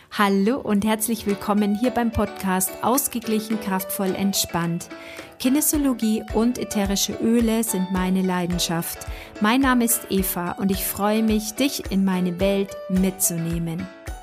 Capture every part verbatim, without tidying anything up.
Hallo und herzlich willkommen hier beim Podcast Ausgeglichen, kraftvoll, entspannt. Kinesiologie und ätherische Öle sind meine Leidenschaft. Mein Name ist Eva und ich freue mich, dich in meine Welt mitzunehmen.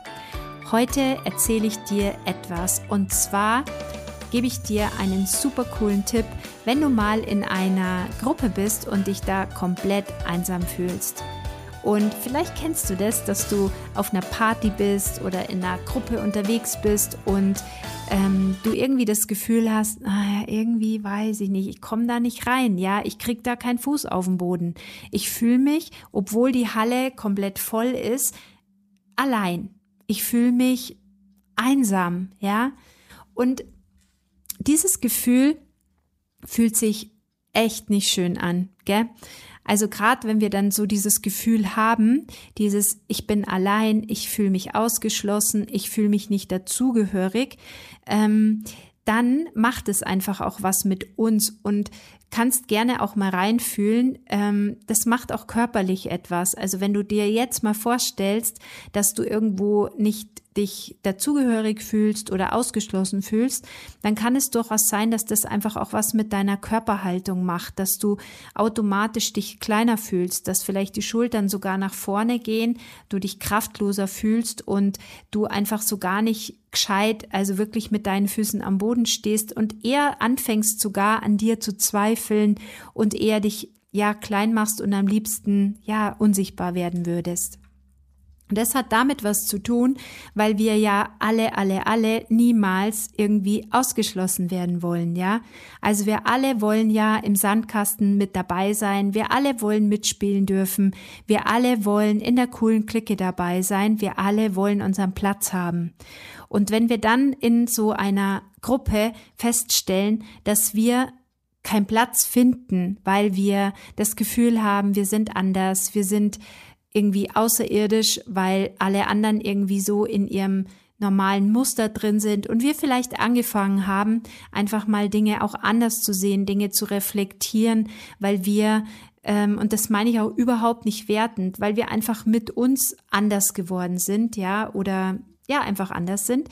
Heute erzähle ich dir etwas und zwar gebe ich dir einen super coolen Tipp, wenn du mal in einer Gruppe bist und dich da komplett einsam fühlst. Und vielleicht kennst du das, dass du auf einer Party bist oder in einer Gruppe unterwegs bist und ähm, du irgendwie das Gefühl hast, ah, irgendwie weiß ich nicht, ich komme da nicht rein, ja, ich krieg da keinen Fuß auf den Boden. Ich fühle mich, obwohl die Halle komplett voll ist, allein. Ich fühle mich einsam, ja. Und dieses Gefühl fühlt sich echt nicht schön an, gell? Also gerade wenn wir dann so dieses Gefühl haben, dieses ich bin allein, ich fühle mich ausgeschlossen, ich fühle mich nicht dazugehörig, ähm, dann macht es einfach auch was mit uns und kannst gerne auch mal reinfühlen. Ähm, das macht auch körperlich etwas. Also wenn du dir jetzt mal vorstellst, dass du irgendwo nicht dich dazugehörig fühlst oder ausgeschlossen fühlst, dann kann es durchaus sein, dass das einfach auch was mit deiner Körperhaltung macht, dass du automatisch dich kleiner fühlst, dass vielleicht die Schultern sogar nach vorne gehen, du dich kraftloser fühlst und du einfach so gar nicht gescheit, also wirklich mit deinen Füßen am Boden stehst und eher anfängst sogar an dir zu zweifeln und eher dich ja klein machst und am liebsten ja unsichtbar werden würdest. Und das hat damit was zu tun, weil wir ja alle, alle, alle niemals irgendwie ausgeschlossen werden wollen, ja. Also wir alle wollen ja im Sandkasten mit dabei sein, wir alle wollen mitspielen dürfen, wir alle wollen in der coolen Clique dabei sein, wir alle wollen unseren Platz haben. Und wenn wir dann in so einer Gruppe feststellen, dass wir keinen Platz finden, weil wir das Gefühl haben, wir sind anders, wir sind irgendwie außerirdisch, weil alle anderen irgendwie so in ihrem normalen Muster drin sind und wir vielleicht angefangen haben, einfach mal Dinge auch anders zu sehen, Dinge zu reflektieren, weil wir, ähm, und das meine ich auch überhaupt nicht wertend, weil wir einfach mit uns anders geworden sind, ja, oder ja, einfach anders sind,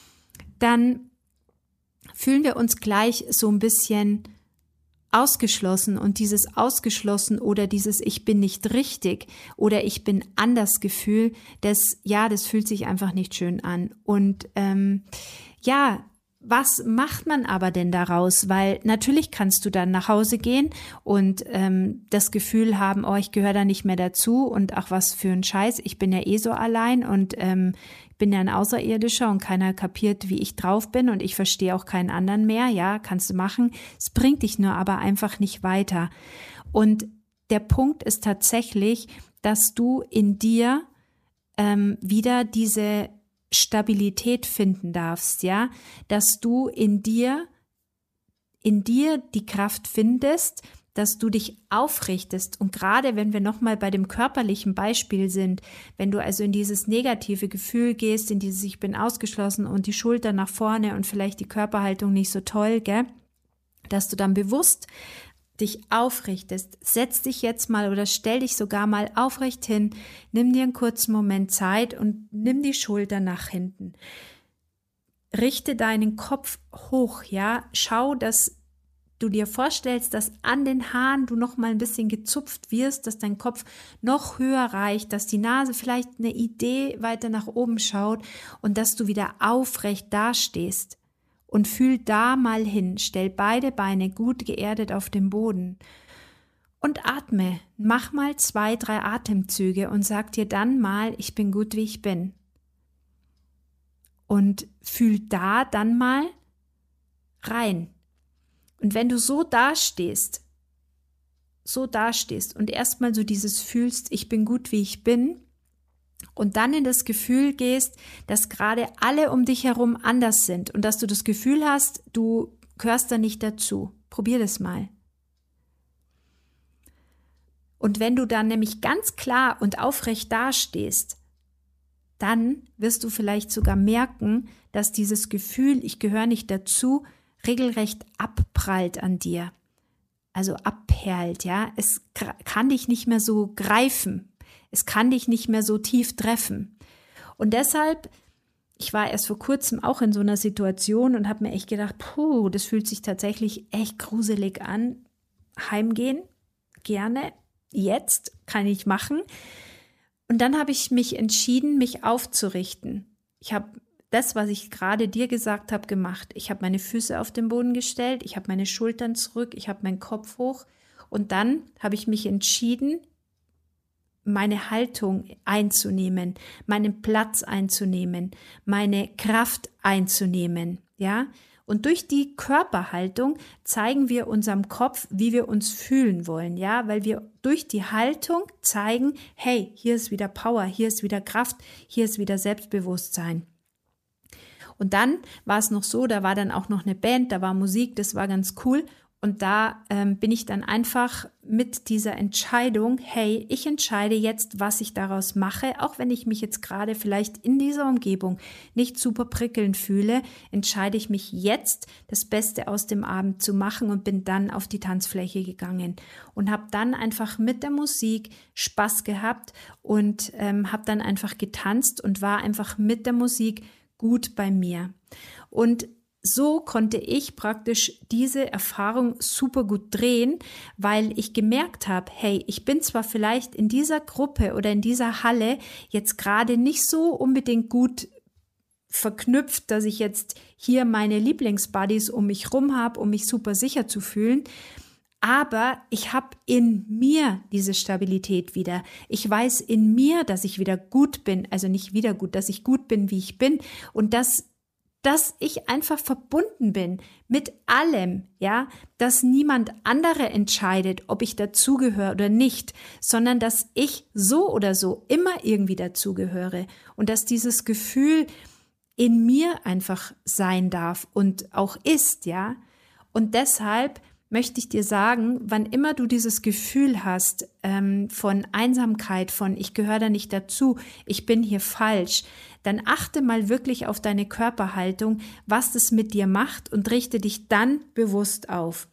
dann fühlen wir uns gleich so ein bisschen ausgeschlossen und dieses ausgeschlossen oder dieses ich bin nicht richtig oder ich bin anders Gefühl, das ja, das fühlt sich einfach nicht schön an. Und ähm, ja, was macht man aber denn daraus? Weil natürlich kannst du dann nach Hause gehen und ähm, das Gefühl haben, oh, ich gehöre da nicht mehr dazu und ach, was für ein Scheiß, ich bin ja eh so allein und ähm, ich bin ja ein Außerirdischer und keiner kapiert, wie ich drauf bin und ich verstehe auch keinen anderen mehr. Ja, kannst du machen. Es bringt dich nur aber einfach nicht weiter. Und der Punkt ist tatsächlich, dass du in dir ähm, wieder diese Stabilität finden darfst, ja, dass du in dir, in dir die Kraft findest, dass du dich aufrichtest und gerade wenn wir nochmal bei dem körperlichen Beispiel sind, wenn du also in dieses negative Gefühl gehst, in dieses ich bin ausgeschlossen und die Schulter nach vorne und vielleicht die Körperhaltung nicht so toll, gell, dass du dann bewusst dich aufrichtest, setz dich jetzt mal oder stell dich sogar mal aufrecht hin, nimm dir einen kurzen Moment Zeit und nimm die Schulter nach hinten. Richte deinen Kopf hoch, ja, schau, dass du dir vorstellst, dass an den Haaren du noch mal ein bisschen gezupft wirst, dass dein Kopf noch höher reicht, dass die Nase vielleicht eine Idee weiter nach oben schaut und dass du wieder aufrecht dastehst. Und fühl da mal hin, stell beide Beine gut geerdet auf den Boden und atme. Mach mal zwei, drei Atemzüge und sag dir dann mal, ich bin gut, wie ich bin. Und fühl da dann mal rein. Und wenn du so dastehst, so dastehst und erstmal so dieses fühlst, ich bin gut, wie ich bin, und dann in das Gefühl gehst, dass gerade alle um dich herum anders sind und dass du das Gefühl hast, du gehörst da nicht dazu. Probier das mal. Und wenn du dann nämlich ganz klar und aufrecht dastehst, dann wirst du vielleicht sogar merken, dass dieses Gefühl, ich gehöre nicht dazu, regelrecht abprallt an dir. Also abperlt, ja. Es kann dich nicht mehr so greifen. Es kann dich nicht mehr so tief treffen. Und deshalb ich war erst vor kurzem auch in so einer Situation und habe mir echt gedacht, puh, das fühlt sich tatsächlich echt gruselig an. Heimgehen, gerne, jetzt kann ich machen. Und dann habe ich mich entschieden, mich aufzurichten. Ich habe das, was ich gerade dir gesagt habe, gemacht. Ich habe meine Füße auf den Boden gestellt, ich habe meine Schultern zurück, ich habe meinen Kopf hoch und dann habe ich mich entschieden, meine Haltung einzunehmen, meinen Platz einzunehmen, meine Kraft einzunehmen, ja? Und durch die Körperhaltung zeigen wir unserem Kopf, wie wir uns fühlen wollen, ja, weil wir durch die Haltung zeigen, hey, hier ist wieder Power, hier ist wieder Kraft, hier ist wieder Selbstbewusstsein. Und dann war es noch so, da war dann auch noch eine Band, da war Musik, das war ganz cool. Und da ähm, bin ich dann einfach mit dieser Entscheidung, hey, ich entscheide jetzt, was ich daraus mache, auch wenn ich mich jetzt gerade vielleicht in dieser Umgebung nicht super prickelnd fühle, entscheide ich mich jetzt, das Beste aus dem Abend zu machen und bin dann auf die Tanzfläche gegangen und habe dann einfach mit der Musik Spaß gehabt und ähm, habe dann einfach getanzt und war einfach mit der Musik gut bei mir. Und so konnte ich praktisch diese Erfahrung super gut drehen, weil ich gemerkt habe, hey, ich bin zwar vielleicht in dieser Gruppe oder in dieser Halle jetzt gerade nicht so unbedingt gut verknüpft, dass ich jetzt hier meine Lieblingsbuddies um mich rum habe, um mich super sicher zu fühlen, aber ich habe in mir diese Stabilität wieder. Ich weiß in mir, dass ich wieder gut bin, also nicht wieder gut, dass ich gut bin, wie ich bin und dass dass ich einfach verbunden bin mit allem, ja, dass niemand andere entscheidet, ob ich dazugehöre oder nicht, sondern dass ich so oder so immer irgendwie dazugehöre und dass dieses Gefühl in mir einfach sein darf und auch ist, ja. Und deshalb möchte ich dir sagen, wann immer du dieses Gefühl hast ähm, von Einsamkeit, von ich gehöre da nicht dazu, ich bin hier falsch, dann achte mal wirklich auf deine Körperhaltung, was das mit dir macht und richte dich dann bewusst auf.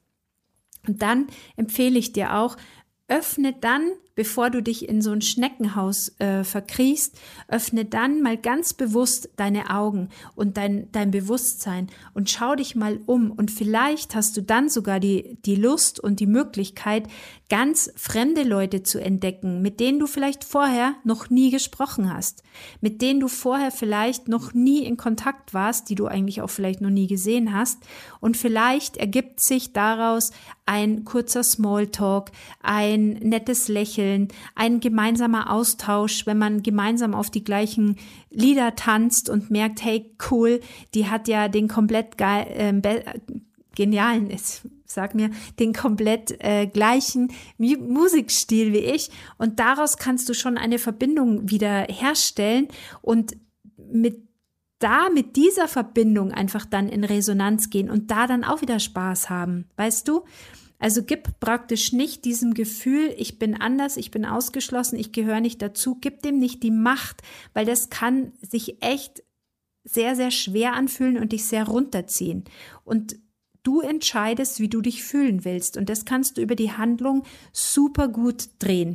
Und dann empfehle ich dir auch, öffne dann, bevor du dich in so ein Schneckenhaus äh, verkriechst, öffne dann mal ganz bewusst deine Augen und dein, dein Bewusstsein und schau dich mal um und vielleicht hast du dann sogar die, die Lust und die Möglichkeit, ganz fremde Leute zu entdecken, mit denen du vielleicht vorher noch nie gesprochen hast, mit denen du vorher vielleicht noch nie in Kontakt warst, die du eigentlich auch vielleicht noch nie gesehen hast und vielleicht ergibt sich daraus ein kurzer Smalltalk, ein nettes Lächeln, ein gemeinsamer Austausch, wenn man gemeinsam auf die gleichen Lieder tanzt und merkt, hey, cool, die hat ja den komplett geil, äh, be- genialen, ist, sag mir, den komplett äh, gleichen M- Musikstil wie ich und daraus kannst du schon eine Verbindung wieder herstellen und mit da mit dieser Verbindung einfach dann in Resonanz gehen und da dann auch wieder Spaß haben, weißt du? Also gib praktisch nicht diesem Gefühl, ich bin anders, ich bin ausgeschlossen, ich gehöre nicht dazu, gib dem nicht die Macht, weil das kann sich echt sehr, sehr schwer anfühlen und dich sehr runterziehen. Und du entscheidest, wie du dich fühlen willst und das kannst du über die Handlung super gut drehen.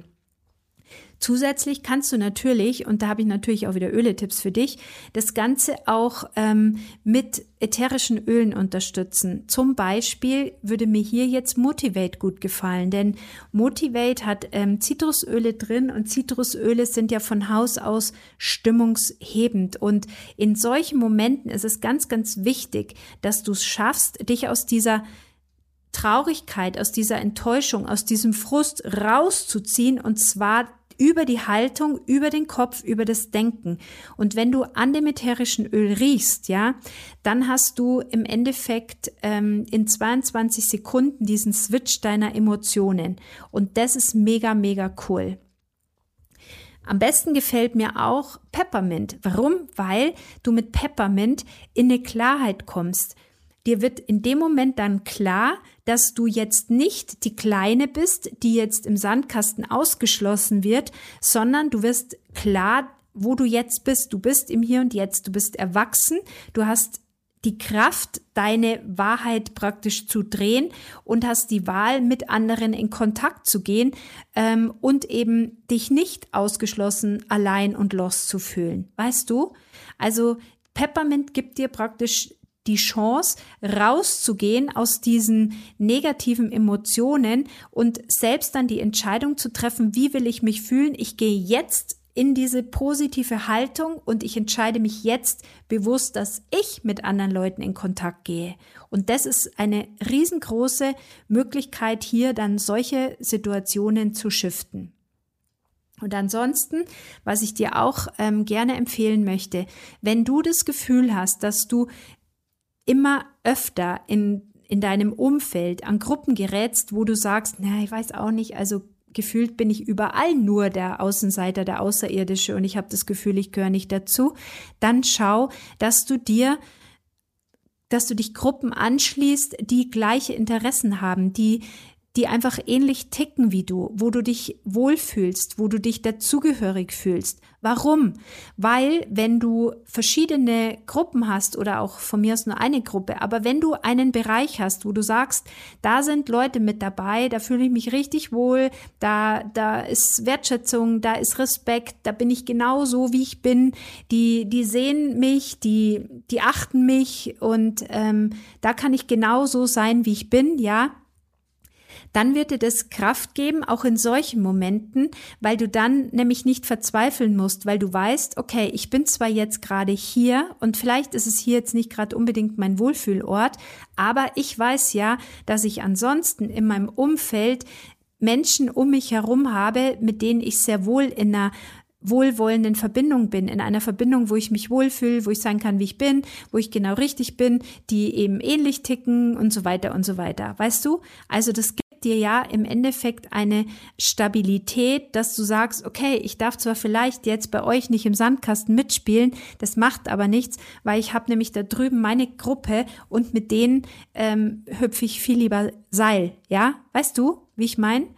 Zusätzlich kannst du natürlich, und da habe ich natürlich auch wieder Öletipps für dich, das Ganze auch ähm, mit ätherischen Ölen unterstützen. Zum Beispiel würde mir hier jetzt Motivate gut gefallen, denn Motivate hat ähm, Zitrusöle drin und Zitrusöle sind ja von Haus aus stimmungshebend. Und in solchen Momenten ist es ganz, ganz wichtig, dass du es schaffst, dich aus dieser Traurigkeit, aus dieser Enttäuschung, aus diesem Frust rauszuziehen und zwar über die Haltung, über den Kopf, über das Denken. Und wenn du an dem ätherischen Öl riechst, ja, dann hast du im Endeffekt ähm, in zweiundzwanzig Sekunden diesen Switch deiner Emotionen. Und das ist mega, mega cool. Am besten gefällt mir auch Peppermint. Warum? Weil du mit Peppermint in eine Klarheit kommst. Dir wird in dem Moment dann klar, dass du jetzt nicht die Kleine bist, die jetzt im Sandkasten ausgeschlossen wird, sondern du wirst klar, wo du jetzt bist. Du bist im Hier und Jetzt, du bist erwachsen, du hast die Kraft, deine Wahrheit praktisch zu drehen und hast die Wahl, mit anderen in Kontakt zu gehen ähm, und eben dich nicht ausgeschlossen, allein und lost zu fühlen. Weißt du? Also Peppermint gibt dir praktisch die Chance, rauszugehen aus diesen negativen Emotionen und selbst dann die Entscheidung zu treffen, wie will ich mich fühlen? Ich gehe jetzt in diese positive Haltung und ich entscheide mich jetzt bewusst, dass ich mit anderen Leuten in Kontakt gehe. Und das ist eine riesengroße Möglichkeit, hier dann solche Situationen zu shiften. Und ansonsten, was ich dir auch ähm, gerne empfehlen möchte, wenn du das Gefühl hast, dass du immer öfter in, in deinem Umfeld an Gruppen gerätst, wo du sagst, na, ich weiß auch nicht, also gefühlt bin ich überall nur der Außenseiter, der Außerirdische und ich habe das Gefühl, ich gehöre nicht dazu, dann schau, dass du dir, dass du dich Gruppen anschließt, die gleiche Interessen haben, die die einfach ähnlich ticken wie du, wo du dich wohlfühlst, wo du dich dazugehörig fühlst. Warum? Weil wenn du verschiedene Gruppen hast oder auch von mir aus nur eine Gruppe, aber wenn du einen Bereich hast, wo du sagst, da sind Leute mit dabei, da fühle ich mich richtig wohl, da, da ist Wertschätzung, da ist Respekt, da bin ich genau so, wie ich bin, die, die sehen mich, die, die achten mich und ähm, da kann ich genau so sein, wie ich bin, ja, dann wird dir das Kraft geben, auch in solchen Momenten, weil du dann nämlich nicht verzweifeln musst, weil du weißt, okay, ich bin zwar jetzt gerade hier und vielleicht ist es hier jetzt nicht gerade unbedingt mein Wohlfühlort, aber ich weiß ja, dass ich ansonsten in meinem Umfeld Menschen um mich herum habe, mit denen ich sehr wohl in einer wohlwollenden Verbindung bin, in einer Verbindung, wo ich mich wohlfühle, wo ich sein kann, wie ich bin, wo ich genau richtig bin, die eben ähnlich ticken und so weiter und so weiter. Weißt du? Also das gibt dir ja im Endeffekt eine Stabilität, dass du sagst, okay, ich darf zwar vielleicht jetzt bei euch nicht im Sandkasten mitspielen, das macht aber nichts, weil ich habe nämlich da drüben meine Gruppe und mit denen ähm, hüpfe ich viel lieber Seil, ja? Weißt du, wie ich meine?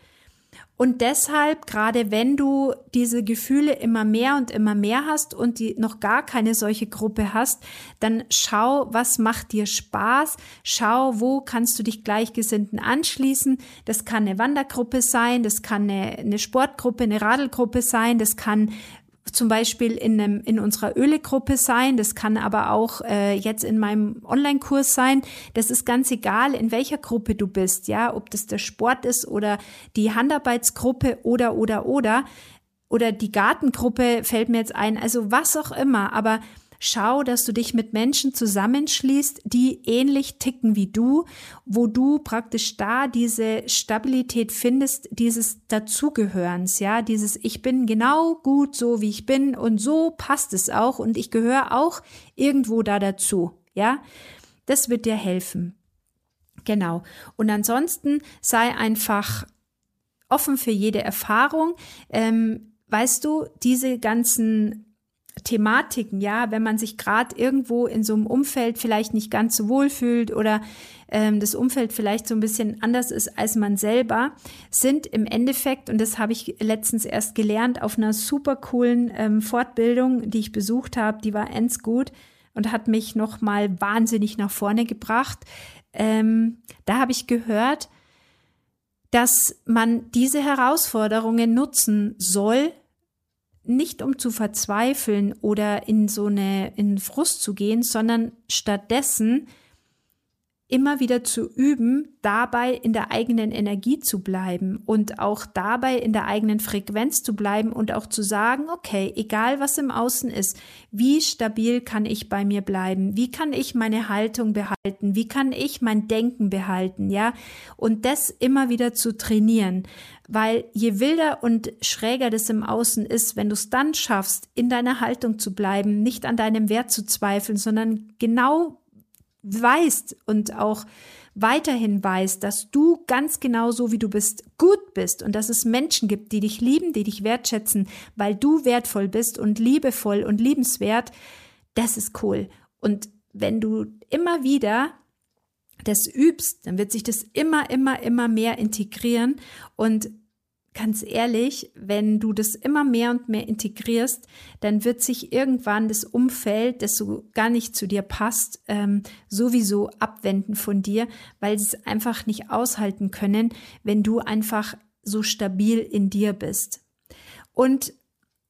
Und deshalb, gerade wenn du diese Gefühle immer mehr und immer mehr hast und die noch gar keine solche Gruppe hast, dann schau, was macht dir Spaß, schau, wo kannst du dich Gleichgesinnten anschließen. Das kann eine Wandergruppe sein, das kann eine, eine Sportgruppe, eine Radelgruppe sein, das kann zum Beispiel in, einem, in unserer Öle-Gruppe sein, das kann aber auch äh, jetzt in meinem Online-Kurs sein. Das ist ganz egal, in welcher Gruppe du bist, ja, ob das der Sport ist oder die Handarbeitsgruppe oder, oder, oder, oder die Gartengruppe fällt mir jetzt ein, also was auch immer, aber schau, dass du dich mit Menschen zusammenschließt, die ähnlich ticken wie du, wo du praktisch da diese Stabilität findest, dieses Dazugehörens, ja, dieses ich bin genau gut so, wie ich bin und so passt es auch und ich gehöre auch irgendwo da dazu, ja. Das wird dir helfen. Genau. Und ansonsten sei einfach offen für jede Erfahrung. Ähm, weißt du, diese ganzen Thematiken, ja, wenn man sich gerade irgendwo in so einem Umfeld vielleicht nicht ganz so wohl fühlt oder ähm, das Umfeld vielleicht so ein bisschen anders ist als man selber, sind im Endeffekt, und das habe ich letztens erst gelernt auf einer super coolen ähm, Fortbildung, die ich besucht habe, die war ends gut und hat mich nochmal wahnsinnig nach vorne gebracht. Ähm, da habe ich gehört, dass man diese Herausforderungen nutzen soll, nicht um zu verzweifeln oder in so eine, in Frust zu gehen, sondern stattdessen immer wieder zu üben, dabei in der eigenen Energie zu bleiben und auch dabei in der eigenen Frequenz zu bleiben und auch zu sagen, okay, egal was im Außen ist, wie stabil kann ich bei mir bleiben? Wie kann ich meine Haltung behalten? Wie kann ich mein Denken behalten? Ja, und das immer wieder zu trainieren, weil je wilder und schräger das im Außen ist, wenn du es dann schaffst, in deiner Haltung zu bleiben, nicht an deinem Wert zu zweifeln, sondern genau weißt und auch weiterhin weißt, dass du ganz genau so wie du bist, gut bist und dass es Menschen gibt, die dich lieben, die dich wertschätzen, weil du wertvoll bist und liebevoll und liebenswert, das ist cool. Und wenn du immer wieder das übst, dann wird sich das immer, immer, immer mehr integrieren und ganz ehrlich, wenn du das immer mehr und mehr integrierst, dann wird sich irgendwann das Umfeld, das so gar nicht zu dir passt, ähm, sowieso abwenden von dir, weil sie es einfach nicht aushalten können, wenn du einfach so stabil in dir bist. Und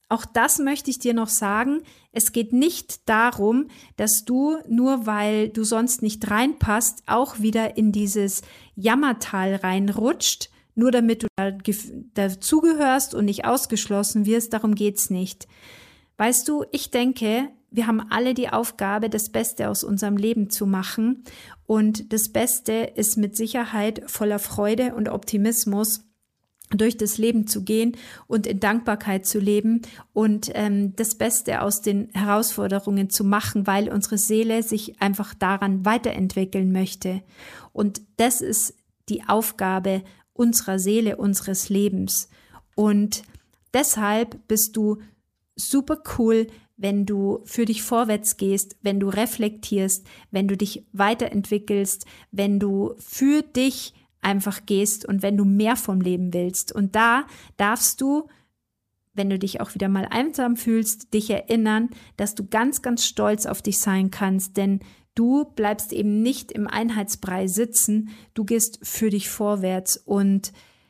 auch das möchte ich dir noch sagen, es geht nicht darum, dass du, nur weil du sonst nicht reinpasst, auch wieder in dieses Jammertal reinrutscht, nur damit du da, dazugehörst und nicht ausgeschlossen wirst. Darum geht's nicht. Weißt du, ich denke, wir haben alle die Aufgabe, das Beste aus unserem Leben zu machen. Und das Beste ist mit Sicherheit voller Freude und Optimismus durch das Leben zu gehen und in Dankbarkeit zu leben und ähm, das Beste aus den Herausforderungen zu machen, weil unsere Seele sich einfach daran weiterentwickeln möchte. Und das ist die Aufgabe unserer Seele, unseres Lebens. Und deshalb bist du super cool, wenn du für dich vorwärts gehst, wenn du reflektierst, wenn du dich weiterentwickelst, wenn du für dich einfach gehst und wenn du mehr vom Leben willst. Und da darfst du, wenn du dich auch wieder mal einsam fühlst, dich erinnern, dass du ganz, ganz stolz auf dich sein kannst, denn du bleibst eben nicht im Einheitsbrei sitzen, du gehst für dich vorwärts und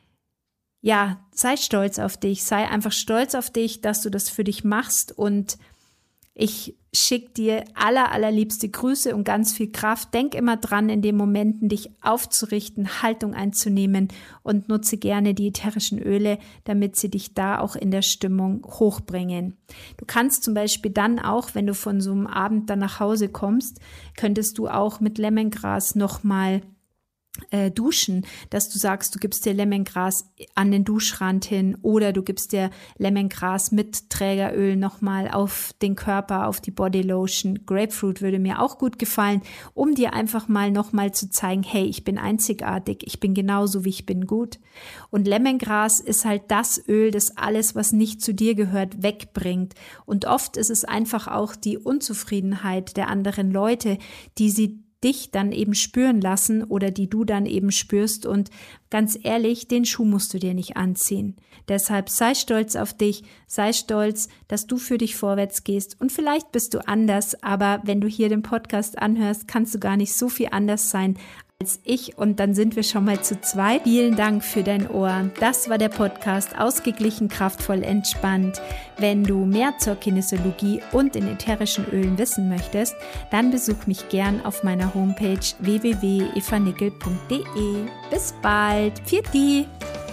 ja, sei stolz auf dich, sei einfach stolz auf dich, dass du das für dich machst und ich schicke dir aller, allerliebste Grüße und ganz viel Kraft. Denk immer dran, in den Momenten dich aufzurichten, Haltung einzunehmen und nutze gerne die ätherischen Öle, damit sie dich da auch in der Stimmung hochbringen. Du kannst zum Beispiel dann auch, wenn du von so einem Abend dann nach Hause kommst, könntest du auch mit Lemongras nochmal Äh, duschen, dass du sagst, du gibst dir Lemongras an den Duschrand hin oder du gibst dir Lemongras mit Trägeröl nochmal auf den Körper, auf die Bodylotion. Grapefruit würde mir auch gut gefallen, um dir einfach mal nochmal zu zeigen, hey, ich bin einzigartig, ich bin genauso wie ich bin gut. Und Lemongras ist halt das Öl, das alles, was nicht zu dir gehört, wegbringt. Und oft ist es einfach auch die Unzufriedenheit der anderen Leute, die sie dich dann eben spüren lassen oder die du dann eben spürst und ganz ehrlich, den Schuh musst du dir nicht anziehen. Deshalb sei stolz auf dich, sei stolz, dass du für dich vorwärts gehst und vielleicht bist du anders, aber wenn du hier den Podcast anhörst, kannst du gar nicht so viel anders sein als ich und dann sind wir schon mal zu zweit. Vielen Dank für dein Ohr. Das war der Podcast Ausgeglichen, kraftvoll, entspannt. Wenn du mehr zur Kinesiologie und den ätherischen Ölen wissen möchtest, dann besuch mich gern auf meiner Homepage w w w punkt eva nickel punkt d e. Bis bald. Pfiat die!